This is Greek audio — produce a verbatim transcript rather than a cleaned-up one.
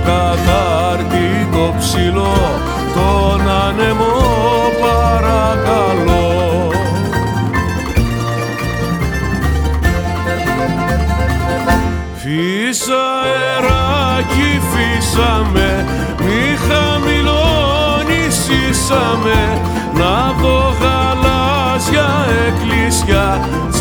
κατάρτιτο ψηλό, τον άνεμο παρακαλώ. Φύσα αεράκι φύσαμε, μη χαμηλώνεις ήσαμε, να δω γαλάζια εκκλησιά,